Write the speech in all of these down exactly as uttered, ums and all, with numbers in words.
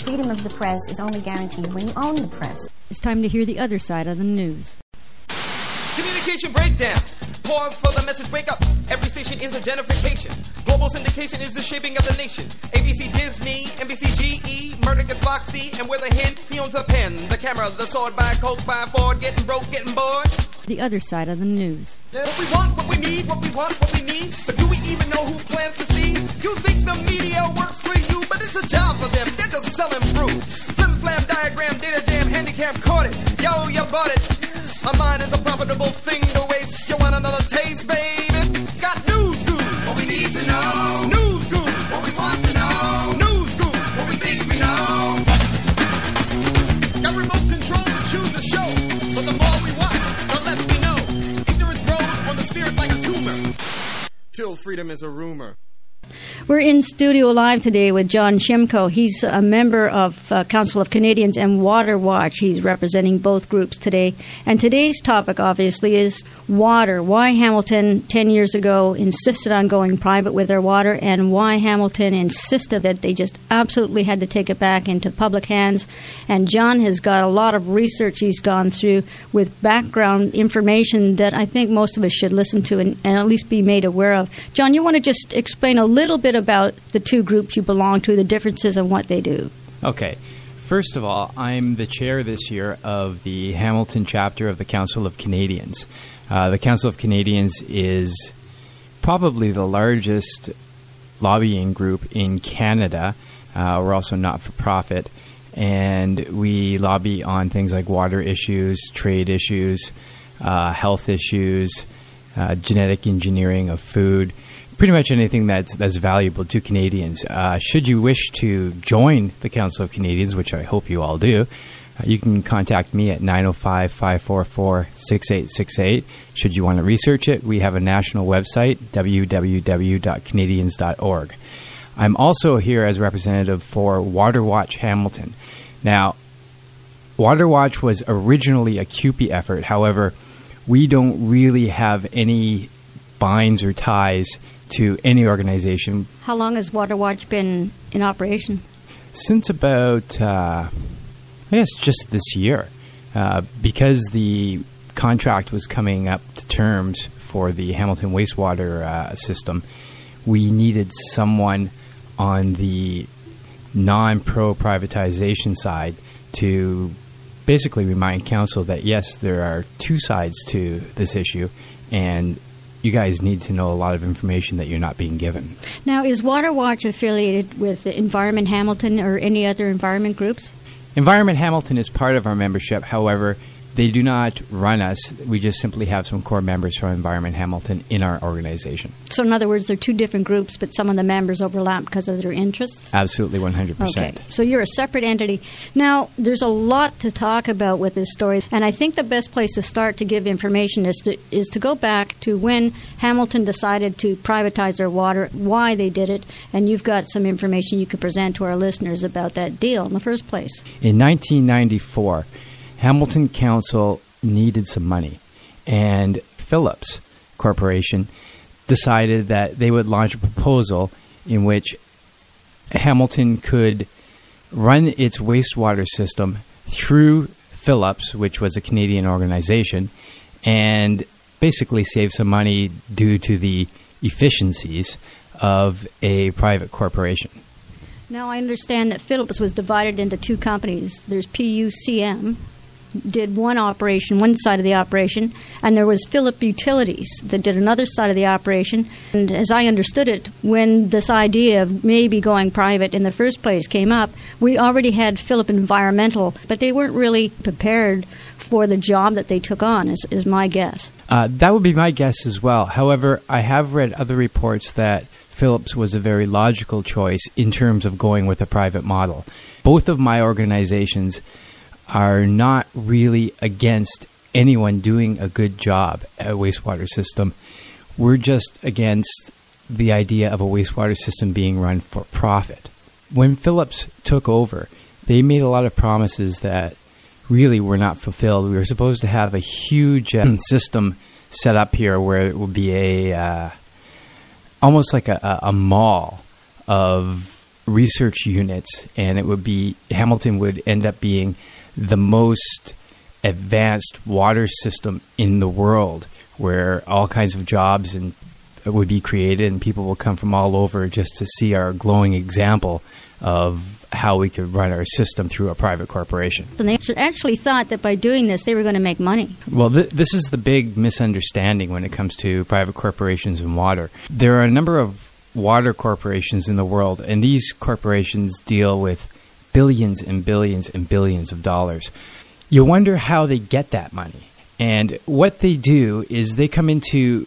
freedom of the press is only guaranteed when you own the press. It's time to hear the other side of the news. Communication breakdown. Pause for the message, wake up. Every station is a gentrification. Global syndication is the shaping of the nation. A B C Disney, N B C G E, Murder gets Foxy, and with a hen, he owns a pen. The camera, the sword, by Coke, by Ford, getting broke, getting bored. The other side of the news. What we want, what we need, what we want, what we need. But do we even know who plants the seed? You think the media works for you, but it's a job for them. They're just selling fruit. Flim flam diagram, data jam, handicap, caught it. Yo, you bought it. A mind is a profitable thing to waste. You want another taste, baby? Got news scoop. What we need to know. News scoop. What we want to know. News scoop. What we think we know. Got remote control to choose a show. But the more we watch, the less we know. Ignorance grows on the spirit like a tumor. Till freedom is a rumor. We're in studio live today with John Shimko. He's a member of uh, Council of Canadians and Water Watch. He's representing both groups today. And today's topic, obviously, is water. Why Hamilton, ten years ago, insisted on going private with their water, and why Hamilton insisted that they just absolutely had to take it back into public hands. And John has got a lot of research he's gone through with background information that I think most of us should listen to and, and at least be made aware of. John, you want to just explain a little bit about the two groups you belong to, the differences and what they do. Okay. First of all, I'm the chair this year of the Hamilton chapter of the Council of Canadians. Uh, the Council of Canadians is probably the largest lobbying group in Canada. Uh, we're also not-for-profit, and we lobby on things like water issues, trade issues, uh, health issues, uh, genetic engineering of food, pretty much anything that's that's valuable to Canadians. Uh, should you wish to join the Council of Canadians, which I hope you all do, uh, you can contact me at nine oh five, five four four, six eight six eight. Should you want to research it, we have a national website, w w w dot canadians dot org. I'm also here as representative for Water Watch Hamilton. Now, Water Watch was originally a C U P E effort. However, we don't really have any binds or ties to any organization. How long has Water Watch been in operation? Since about, uh, I guess, just this year. Uh, because the contract was coming up to terms for the Hamilton wastewater uh, system, we needed someone on the non-pro privatization side to basically remind council that, yes, there are two sides to this issue, and you guys need to know a lot of information that you're not being given. Now, is Water Watch affiliated with Environment Hamilton or any other environment groups? Environment Hamilton is part of our membership. However, they do not run us. We just simply have some core members from Environment Hamilton in our organization. So, in other words, they're two different groups, but some of the members overlap because of their interests? Absolutely, one hundred percent. Okay, so you're a separate entity. Now, there's a lot to talk about with this story, and I think the best place to start to give information is to, is to go back to when Hamilton decided to privatize their water, why they did it, and you've got some information you could present to our listeners about that deal in the first place. In nineteen ninety-four, Hamilton Council needed some money, and Phillips Corporation decided that they would launch a proposal in which Hamilton could run its wastewater system through Phillips, which was a Canadian organization, and basically save some money due to the efficiencies of a private corporation. Now, I understand that Phillips was divided into two companies. There's P U C M, did one operation, one side of the operation, and there was Phillip Utilities that did another side of the operation. And as I understood it, when this idea of maybe going private in the first place came up, we already had Phillip Environmental, but they weren't really prepared for the job that they took on, is, is my guess. Uh, that would be my guess as well. However, I have read other reports that Phillips was a very logical choice in terms of going with a private model. Both of my organizations are not really against anyone doing a good job at a wastewater system. We're just against the idea of a wastewater system being run for profit. When Phillips took over, they made a lot of promises that really were not fulfilled. We were supposed to have a huge uh, system set up here where it would be a uh, almost like a, a, a mall of research units, and it would be Hamilton would end up being the most advanced water system in the world, where all kinds of jobs and would be created, and people will come from all over just to see our glowing example of how we could run our system through a private corporation. And they actually thought that by doing this, they were going to make money. Well, th- this is the big misunderstanding when it comes to private corporations and water. There are a number of water corporations in the world, and these corporations deal with billions and billions and billions of dollars. You wonder how they get that money. And what they do is they come into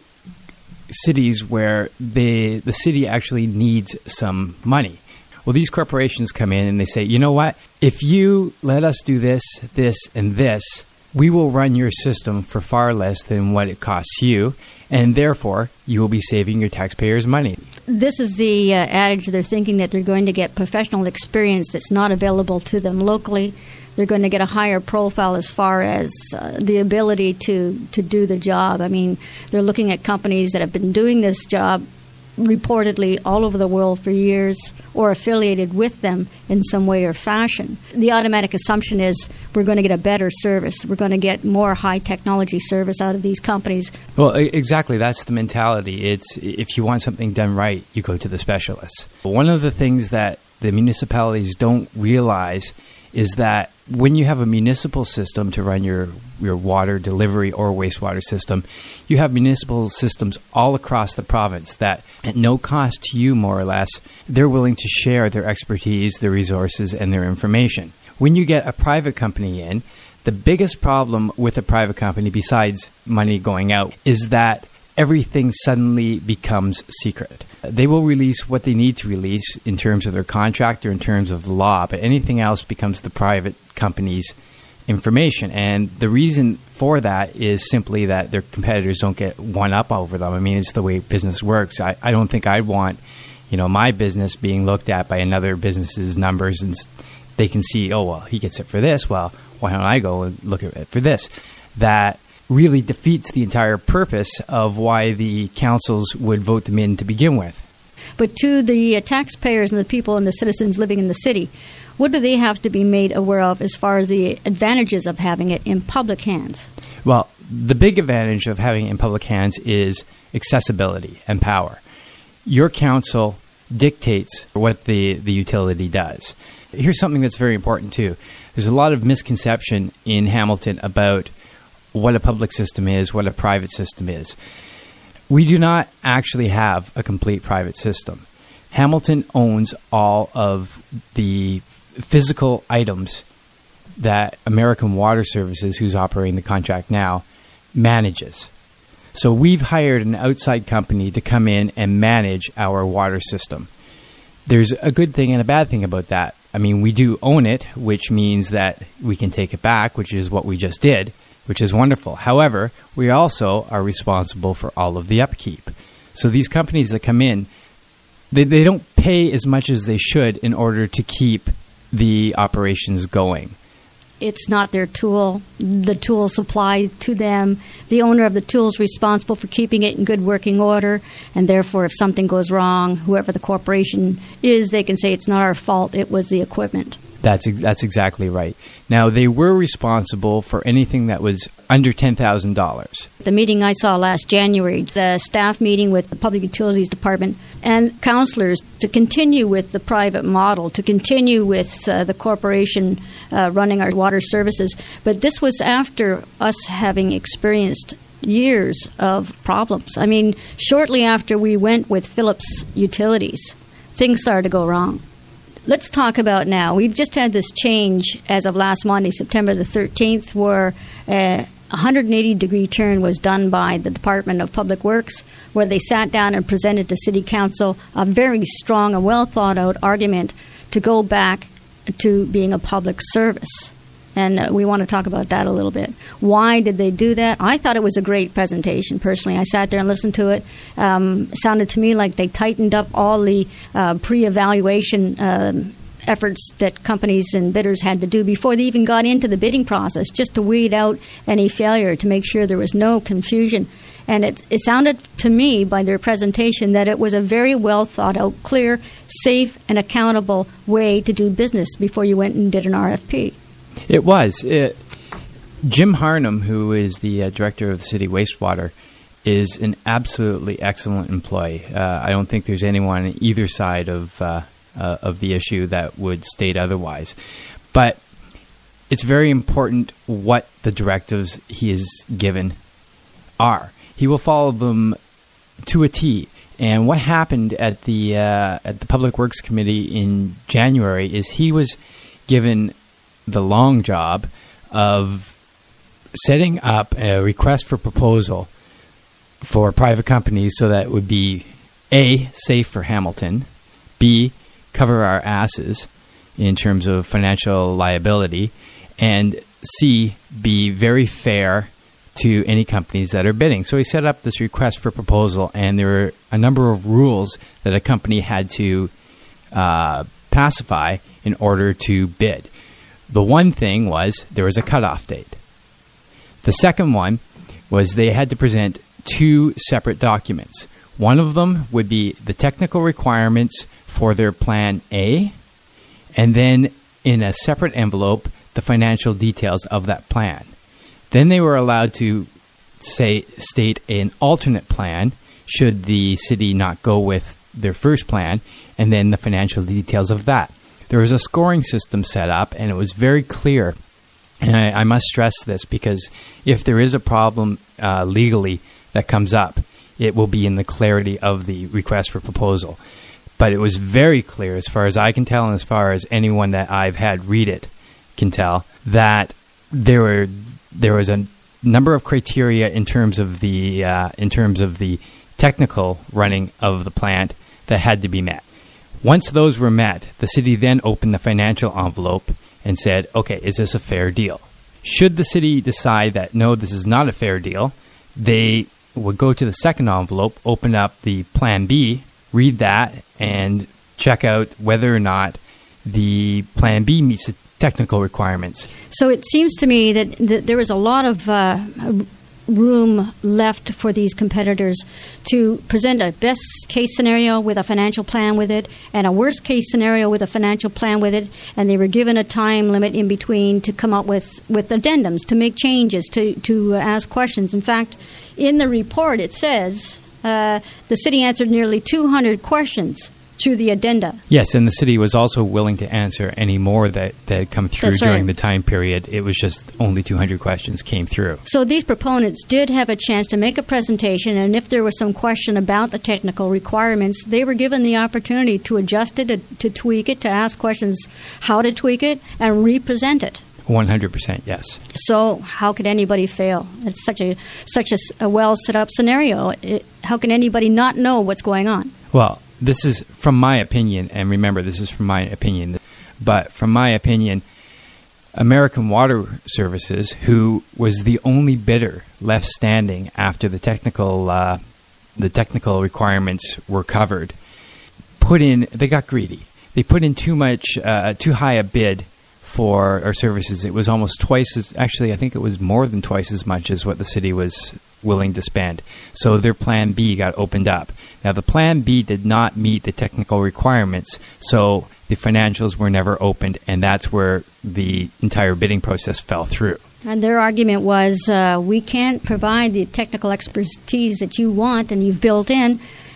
cities where they, the city actually needs some money. Well, these corporations come in and they say, you know what? If you let us do this, this, and this, we will run your system for far less than what it costs you, and therefore you will be saving your taxpayers money. This is the uh, adage. They're thinking that they're going to get professional experience that's not available to them locally. They're going to get a higher profile as far as uh, the ability to, to do the job. I mean, they're looking at companies that have been doing this job reportedly all over the world for years or affiliated with them in some way or fashion. The automatic assumption is we're going to get a better service. We're going to get more high technology service out of these companies. Well, exactly. That's the mentality. It's if you want something done right, you go to the specialists. One of the things that the municipalities don't realize is that when you have a municipal system to run your, your water delivery or wastewater system, you have municipal systems all across the province that, at no cost to you, more or less, they're willing to share their expertise, their resources, and their information. When you get a private company in, the biggest problem with a private company, besides money going out, is that everything suddenly becomes secret. They will release what they need to release in terms of their contract or in terms of the law, but anything else becomes the private company's information. And the reason for that is simply that their competitors don't get one up over them. I mean, it's the way business works. I, I don't think I'd want, you know, my business being looked at by another business's numbers, and they can see, oh, well, he gets it for this. Well, why don't I go and look at it for this? That really defeats the entire purpose of why the councils would vote them in to begin with. But to the uh, taxpayers and the people and the citizens living in the city, what do they have to be made aware of as far as the advantages of having it in public hands? Well, the big advantage of having it in public hands is accessibility and power. Your council dictates what the, the utility does. Here's something that's very important too. There's a lot of misconception in Hamilton about what a public system is, what a private system is. We do not actually have a complete private system. Hamilton owns all of the physical items that American Water Services, who's operating the contract now, manages. So we've hired an outside company to come in and manage our water system. There's a good thing and a bad thing about that. I mean, we do own it, which means that we can take it back, which is what we just did, which is wonderful. However, we also are responsible for all of the upkeep. So these companies that come in, they, they don't pay as much as they should in order to keep the operations going. It's not their tool. The tool supplied to them. The owner of the tool is responsible for keeping it in good working order, and therefore if something goes wrong, whoever the corporation is, they can say it's not our fault, it was the equipment. That's that's exactly right. Now, they were responsible for anything that was under ten thousand dollars. The meeting I saw last January, the staff meeting with the Public Utilities Department and councillors to continue with the private model, to continue with uh, the corporation uh, running our water services. But this was after us having experienced years of problems. I mean, shortly after we went with Phillips Utilities, things started to go wrong. Let's talk about now. We've just had this change as of last Monday, September the thirteenth, where a one hundred eighty degree turn was done by the Department of Public Works, where they sat down and presented to City Council a very strong and well-thought-out argument to go back to being a public service. And uh, we want to talk about that a little bit. Why did they do that? I thought it was a great presentation, personally. I sat there and listened to it. Um, it sounded to me like they tightened up all the uh, pre-evaluation um, efforts that companies and bidders had to do before they even got into the bidding process, just to weed out any failure, to make sure there was no confusion. And it, it sounded to me by their presentation that it was a very well thought out, clear, safe, and accountable way to do business before you went and did an R F P. It was. It, Jim Harnum, who is the uh, director of the city wastewater, is an absolutely excellent employee. Uh, I don't think there's anyone on either side of uh, uh, of the issue that would state otherwise. But it's very important what the directives he is given are. He will follow them to a T. And what happened at the uh, at the Public Works Committee in January is he was given the long job of setting up a request for proposal for private companies so that it would be A, safe for Hamilton, B, cover our asses in terms of financial liability, and C, be very fair to any companies that are bidding. So he set up this request for proposal, and there were a number of rules that a company had to uh, pacify in order to bid. The one thing was there was a cutoff date. The second one was they had to present two separate documents. One of them would be the technical requirements for their Plan A, and then in a separate envelope, the financial details of that plan. Then they were allowed to say state an alternate plan should the city not go with their first plan, and then the financial details of that. There was a scoring system set up, and it was very clear. And I, I must stress this because if there is a problem uh, legally that comes up, it will be in the clarity of the request for proposal. But it was very clear, as far as I can tell, and as far as anyone that I've had read it can tell, that there were there was a number of criteria in terms of the uh, in terms of the technical running of the plant that had to be met. Once those were met, the city then opened the financial envelope and said, okay, is this a fair deal? Should the city decide that, no, this is not a fair deal, they would go to the second envelope, open up the Plan B, read that, and check out whether or not the Plan B meets the technical requirements. So it seems to me that, that there is a lot of uh, room left for these competitors to present a best case scenario with a financial plan with it and a worst case scenario with a financial plan with it, and they were given a time limit in between to come up with, with addendums, to make changes, to, to ask questions. In fact, in the report it says uh, the city answered nearly two hundred questions through the addenda. Yes, and the city was also willing to answer any more that, that had come through That's during right. the time period. It was just only two hundred questions came through. So these proponents did have a chance to make a presentation, and if there was some question about the technical requirements, they were given the opportunity to adjust it, to, to tweak it, to ask questions how to tweak it, and represent it. one hundred percent, yes. So how could anybody fail? It's such a such a, a well set up scenario. It, how can anybody not know what's going on? Well, this is from my opinion, and remember, this is from my opinion, but from my opinion, American Water Services, who was the only bidder left standing after the technical uh, the technical requirements were covered, put in, they got greedy. They put in too much, uh, too high a bid for our services. It was almost twice as, actually, I think it was more than twice as much as what the city was willing to spend. So their Plan B got opened up. Now, the Plan B did not meet the technical requirements, so the financials were never opened, and that's where the entire bidding process fell through. And their argument was, uh, we can't provide the technical expertise that you want and you've built in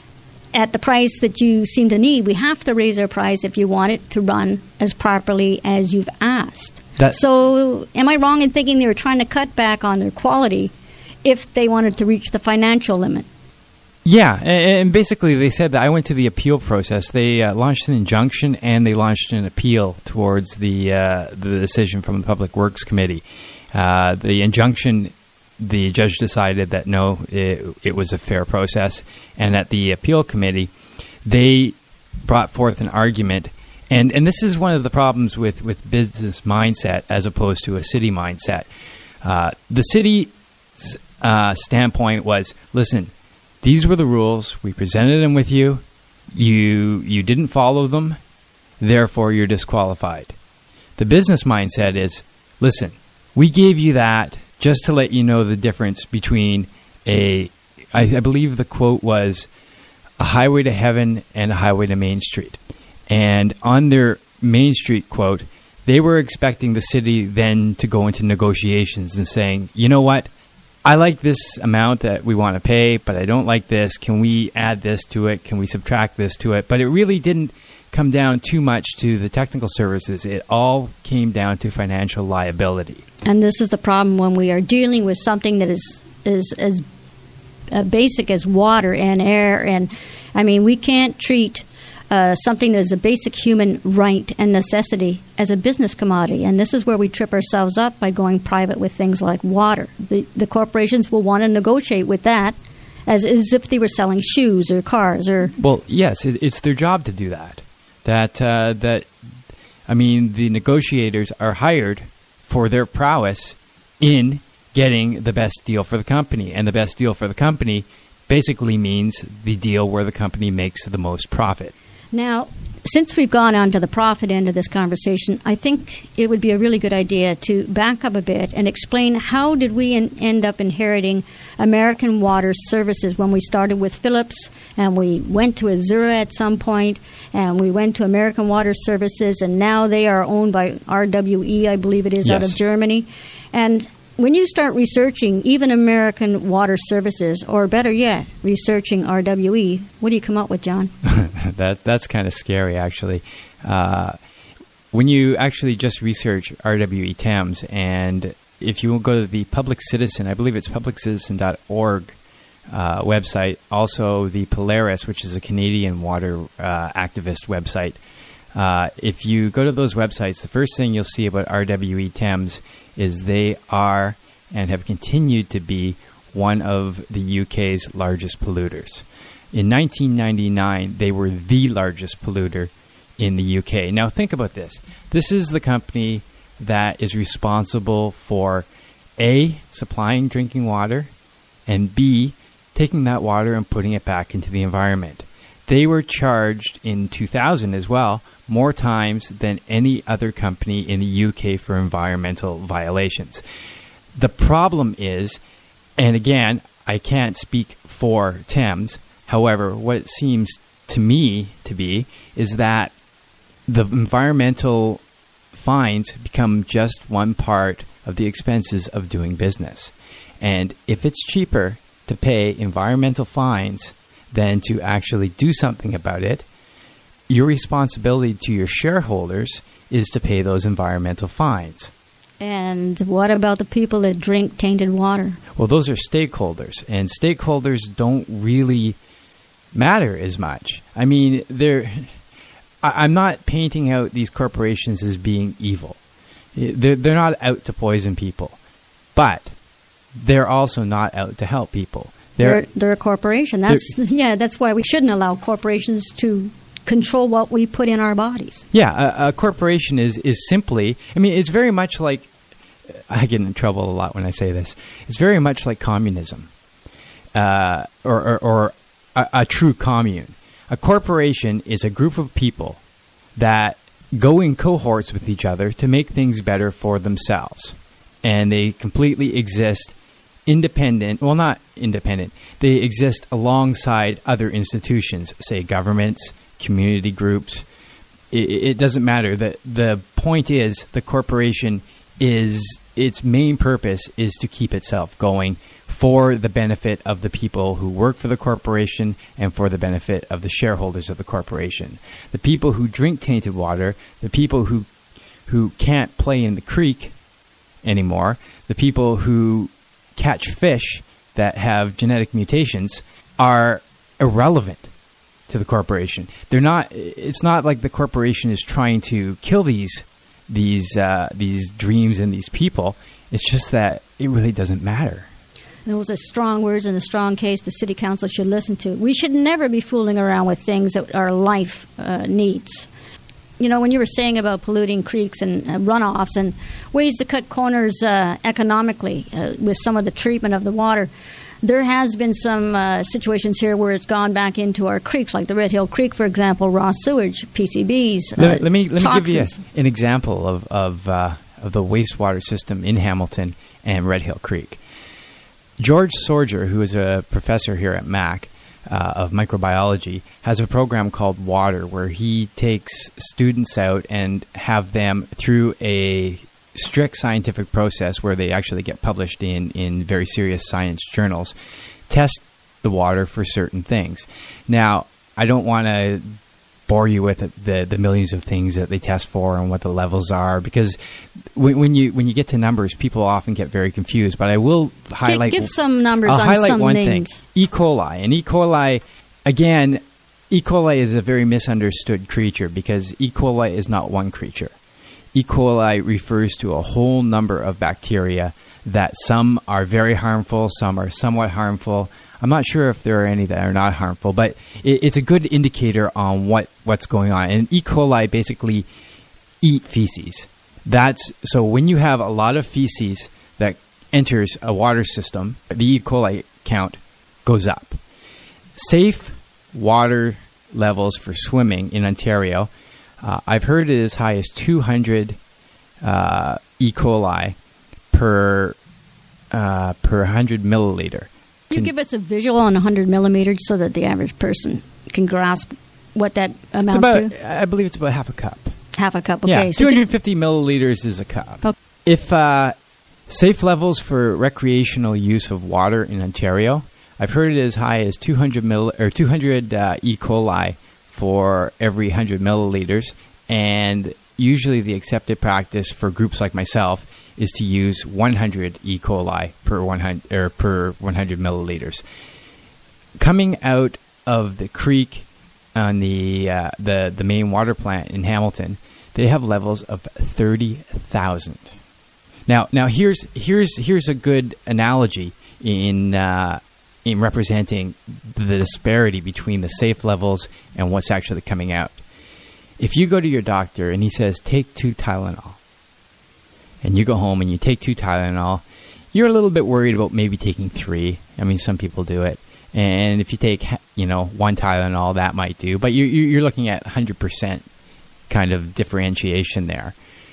at the price that you seem to need. We have to raise our price if you want it to run as properly as you've asked. That- so am I wrong in thinking they were trying to cut back on their quality if they wanted to reach the financial limit? Yeah, and basically they said that I went to the appeal process. They uh, launched an injunction and they launched an appeal towards the uh, the decision from the Public Works Committee. Uh, the injunction, the judge decided that no, it, it was a fair process. And at the appeal committee, they brought forth an argument. And, and this is one of the problems with, with business mindset as opposed to a city mindset. Uh, the city uh, standpoint was, listen, these were the rules. We presented them with you. You you didn't follow them. therefore you're disqualified. The business mindset is, listen, we gave you that just to let you know the difference between a, I, I believe the quote was, a highway to heaven and a highway to Main Street. And on their Main Street quote, they were expecting the city then to go into negotiations and saying, you know what, I like this amount that we want to pay, but I don't like this. Can we add this to it? Can we subtract this to it? But it really didn't come down too much to the technical services. It all came down to financial liability. And this is the problem when we are dealing with something that is is as uh, basic as water and air. And, I mean, we can't treat uh, something that is a basic human right and necessity as a business commodity. And this is where we trip ourselves up by going private with things like water. The, the corporations will want to negotiate with that as, as if they were selling shoes or cars. Or Well, yes, it, it's their job to do that. That, uh, that, I mean, the negotiators are hired for their prowess in getting the best deal for the company. And the best deal for the company basically means the deal where the company makes the most profit. Now, since we've gone on to the profit end of this conversation, I think it would be a really good idea to back up a bit and explain how did we in, end up inheriting American Water Services when we started with Phillips and we went to Azura at some point and we went to American Water Services and now they are owned by R W E, I believe it is, yes. out of Germany. And when you start researching even American Water Services, or better yet, researching R W E, what do you come up with, John? that, that's kind of scary, actually. Uh, when you actually just research R W E Thames, and if you will go to the Public Citizen, I believe it's public citizen dot org uh, website, also the Polaris, which is a Canadian water uh, activist website. Uh, if you go to those websites, the first thing you'll see about R W E Thames is they are and have continued to be one of the U K's largest polluters. In nineteen ninety-nine, they were the largest polluter in the U K. Now, think about this. This is the company that is responsible for A, supplying drinking water, and B, taking that water and putting it back into the environment. They were charged in two thousand as well more times than any other company in the U K for environmental violations. The problem is, and again, I can't speak for Thames, however, what it seems to me to be is that the environmental fines become just one part of the expenses of doing business. And if it's cheaper to pay environmental fines than to actually do something about it, your responsibility to your shareholders is to pay those environmental fines. And what about the people that drink tainted water? Well, those are stakeholders, and stakeholders don't really matter as much. I mean, they're... I'm not painting out these corporations as being evil. They're, they're not out to poison people. But they're also not out to help people. They're, they're, they're a corporation. That's yeah. That's why we shouldn't allow corporations to control what we put in our bodies. Yeah, a, a corporation is, is simply, I mean, it's very much like, I get in trouble a lot when I say this, it's very much like communism, uh, or, or, or a, a true commune. A corporation is a group of people that go in cohorts with each other to make things better for themselves. And they completely exist independent, well, not independent, they exist alongside other institutions, say governments, community groups. It, it doesn't matter. The, the point is the corporation is, its main purpose is to keep itself going for the benefit of the people who work for the corporation and for the benefit of the shareholders of the corporation. The people who drink tainted water, the people who who can't play in the creek anymore, the people who catch fish that have genetic mutations are irrelevant to the corporation. They're not. It's not like the corporation is trying to kill these these uh, these dreams and these people. It's just that it really doesn't matter. Those are strong words and a strong case the City Council should listen to. We should never be fooling around with things that our life uh, needs. You know, when you were saying about polluting creeks and uh, runoffs and ways to cut corners uh, economically uh, with some of the treatment of the water, there has been some uh, situations here where it's gone back into our creeks, like the Red Hill Creek, for example, raw sewage, P C Bs, Let, uh, let me let me give you toxins. a, an example of of, uh, of the wastewater system in Hamilton and Red Hill Creek. George Sorger, who is a professor here at Mac uh, of microbiology, has a program called Water, where he takes students out and have them through a strict scientific process where they actually get published in, in very serious science journals, test the water for certain things. Now, I don't want to bore you with the the millions of things that they test for and what the levels are, because when, when you when you get to numbers, people often get very confused. But I will highlight Give, give some numbers I'll on highlight some one names. thing: E. coli. And E. coli, again, E. coli is a very misunderstood creature because E. coli is not one creature. E. coli refers to a whole number of bacteria that some are very harmful, some are somewhat harmful. I'm not sure if there are any that are not harmful, but it, it's a good indicator on what, what's going on. And E. coli basically eat feces. That's so when you have a lot of feces that enters a water system, the E. coli count goes up. Safe water levels for swimming in Ontario, uh, I've heard it as high as two hundred uh, E. coli per uh, per one hundred milliliter. Can you give us a visual on one hundred millimeters so that the average person can grasp what that amounts It's about, to? I believe it's about half a cup. Half a cup, okay. Yeah, So two hundred fifty milliliters is a cup. Okay. If uh, safe levels for recreational use of water in Ontario, I've heard it as high as two hundred mill or two hundred uh, E. coli for every one hundred milliliters, and usually the accepted practice for groups like myself is to use one hundred E. coli per one hundred or per one hundred milliliters. Coming out of the creek on the uh, the the main water plant in Hamilton, they have levels of thirty thousand. Now, now here's here's here's a good analogy in uh, in representing the disparity between the safe levels and what's actually coming out. If you go to your doctor and he says take two Tylenol, and you go home and you take two Tylenol, you're a little bit worried about maybe taking three. I mean, some people do it. And if you take, you know, one Tylenol, that might do. But you're, you're looking at one hundred percent kind of differentiation there.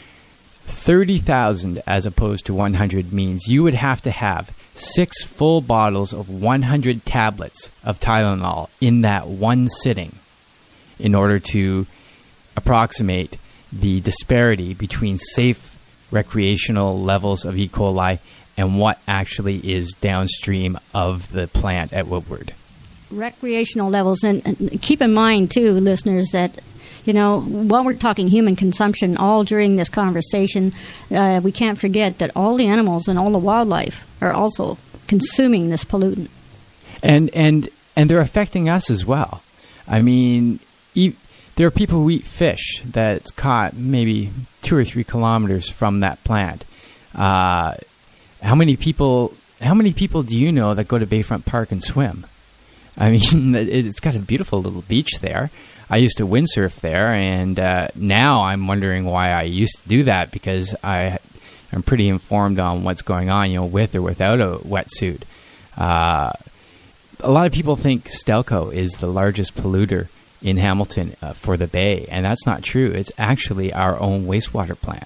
thirty thousand as opposed to one hundred means you would have to have six full bottles of one hundred tablets of Tylenol in that one sitting in order to approximate the disparity between safe recreational levels of E. coli and what actually is downstream of the plant at Woodward. Recreational levels. And, and keep in mind, too, listeners, that, you know, while we're talking human consumption, all during this conversation, uh, we can't forget that all the animals and all the wildlife are also consuming this pollutant. And and and they're affecting us as well. I mean, e- there are people who eat fish that's caught maybe two or three kilometers from that plant. Uh, how many people? How many people do you know that go to Bayfront Park and swim? I mean, it's got a beautiful little beach there. I used to windsurf there, and uh, now I'm wondering why I used to do that, because I am pretty informed on what's going on, you know, with or without a wetsuit. Uh, a lot of people think Stelco is the largest polluter in Hamilton uh, for the Bay, and that's not true. It's actually our own wastewater plant.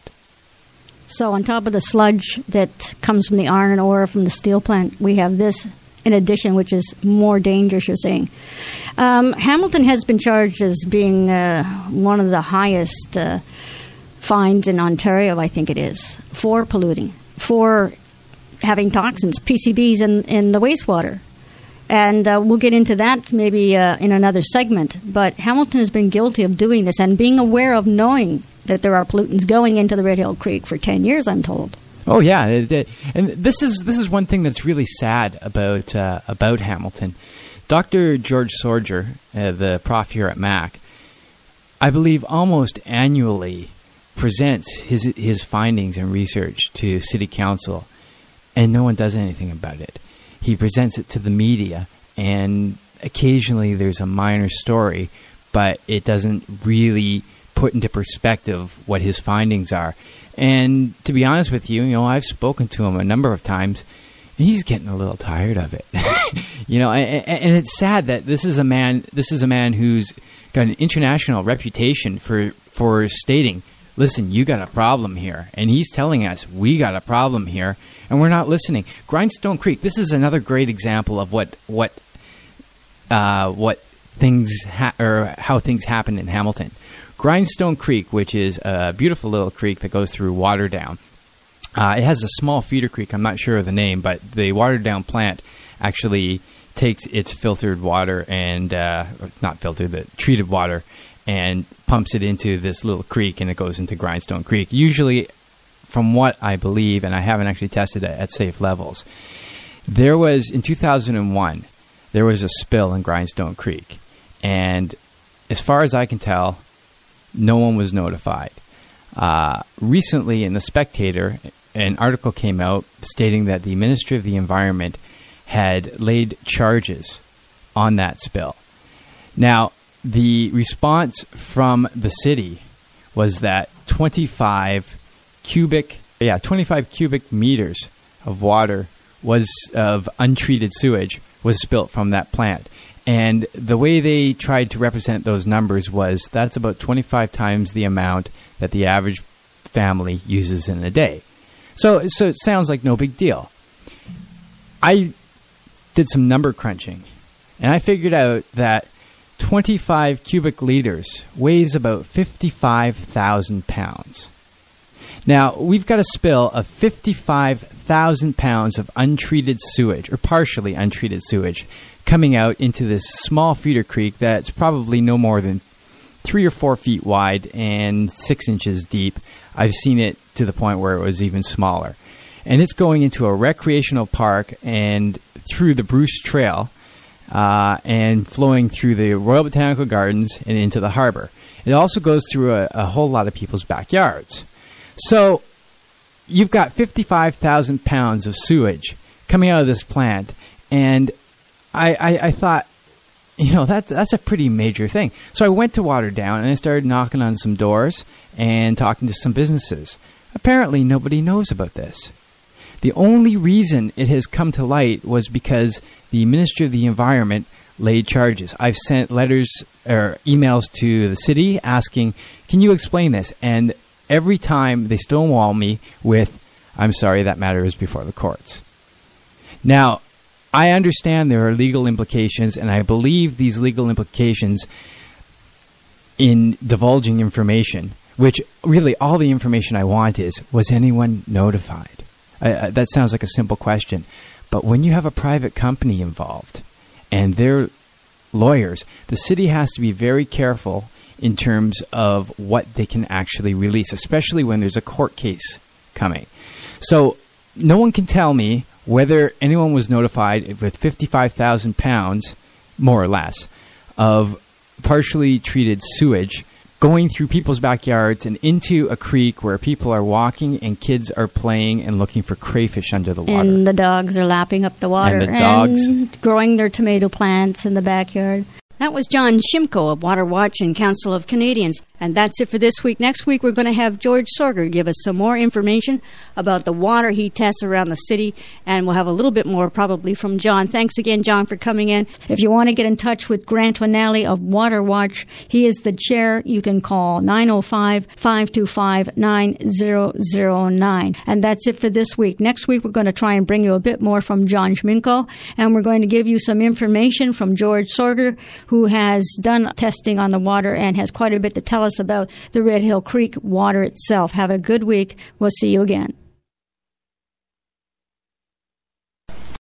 So on top of the sludge that comes from the iron ore from the steel plant, we have this in addition, which is more dangerous, you're saying. Um, Hamilton has been charged as being uh, one of the highest uh, fines in Ontario, I think it is, for polluting, for having toxins, P C Bs in, in the wastewater. And uh, we'll get into that maybe uh, in another segment. But Hamilton has been guilty of doing this and being aware of knowing that there are pollutants going into the Red Hill Creek for ten years, I'm told. Oh yeah, it, it, and this is this is one thing that's really sad about uh, about Hamilton. Doctor George Sorger, uh, the prof here at Mac, I believe almost annually presents his his findings and research to City Council, and no one does anything about it. He presents it to the media, and occasionally there's a minor story, but it doesn't really put into perspective what his findings are. And to be honest with you, you know, I've spoken to him a number of times, he's getting a little tired of it. You know, and, and it's sad that this is a man. This is a man who's got an international reputation for for stating, "Listen, you got a problem here," and he's telling us we got a problem here, and we're not listening. Grindstone Creek. This is another great example of what what uh, what things ha- or how things happen in Hamilton. Grindstone Creek, which is a beautiful little creek that goes through Waterdown. Uh, it has a small feeder creek. I'm not sure of the name, but the Waterdown plant actually takes its filtered water and uh, not filtered, the treated water, and pumps it into this little creek, and it goes into Grindstone Creek. Usually, from what I believe, and I haven't actually tested it at safe levels, there was in two thousand one there was a spill in Grindstone Creek, and as far as I can tell, no one was notified. Uh, recently, in The Spectator, an article came out stating that the Ministry of the Environment had laid charges on that spill. Now, the response from the city was that twenty-five cubic, yeah, twenty-five cubic meters of water was of untreated sewage was spilt from that plant. And the way they tried to represent those numbers was that's about twenty-five times the amount that the average family uses in a day. So, so it sounds like no big deal. I did some number crunching, and I figured out that twenty-five cubic liters weighs about fifty-five thousand pounds. Now, we've got a spill of fifty-five thousand pounds of untreated sewage, or partially untreated sewage, coming out into this small feeder creek that's probably no more than three or four feet wide and six inches deep. I've seen it to the point where it was even smaller. And it's going into a recreational park and through the Bruce Trail uh, and flowing through the Royal Botanical Gardens and into the harbor. It also goes through a, a whole lot of people's backyards. So you've got fifty-five thousand pounds of sewage coming out of this plant, and I, I, I thought, you know, that that's a pretty major thing. So I went to Waterdown and I started knocking on some doors and talking to some businesses. Apparently nobody knows about this. The only reason it has come to light was because the Ministry of the Environment laid charges. I've sent letters or emails to the city asking, can you explain this? And every time they stonewall me with, I'm sorry, that matter is before the courts. Now, I understand there are legal implications, and I believe these legal implications in divulging information, which really all the information I want is, was anyone notified? Uh, that sounds like a simple question. But when you have a private company involved and they're lawyers, the city has to be very careful in terms of what they can actually release, especially when there's a court case coming. So no one can tell me whether anyone was notified with fifty-five thousand pounds, more or less, of partially treated sewage going through people's backyards and into a creek where people are walking and kids are playing and looking for crayfish under the water. And the dogs are lapping up the water. And the dogs. And growing their tomato plants in the backyard. That was John Shimko of Water Watch and Council of Canadians. And that's it for this week. Next week, we're going to have George Sorger give us some more information about the water he tests around the city. And we'll have a little bit more probably from John. Thanks again, John, for coming in. If you want to get in touch with Grant Winally of Water Watch, he is the chair. You can call nine oh five, five two five, nine oh oh nine. And that's it for this week. Next week, we're going to try and bring you a bit more from John Shimko. And we're going to give you some information from George Sorger, who has done testing on the water and has quite a bit to tell us about the Red Hill Creek water itself. Have a good week. We'll see you again.